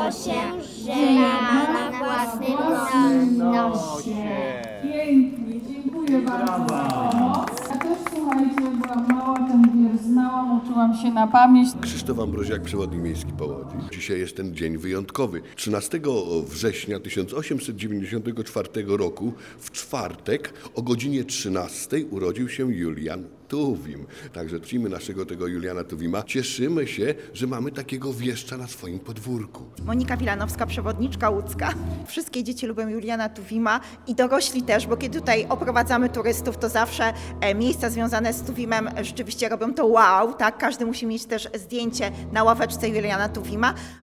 się, że ma na własnym nosie. Pięknie, dziękuję bardzo za pomoc. Ja też, słuchajcie, byłam mała, ten wiersz znałam, uczyłam się na pamięć. Krzysztof Ambroziak, przewodnik miejski po Łodzi. Dzisiaj jest ten dzień wyjątkowy. 13 września 1894 roku, w czwartek o godzinie 13 urodził się Julian Tuwim. Także czcimy naszego tego Juliana Tuwima. Cieszymy się, że mamy takiego wieszcza na swoim podwórku. Monika Wilanowska, przewodniczka łódzka. Wszystkie dzieci lubią Juliana Tuwima i dorośli też, bo kiedy tutaj oprowadzamy turystów, to zawsze miejsca związane z Tuwimem rzeczywiście robią to wow, tak? Każdy musi mieć też zdjęcie na ławeczce Juliana Tuwima.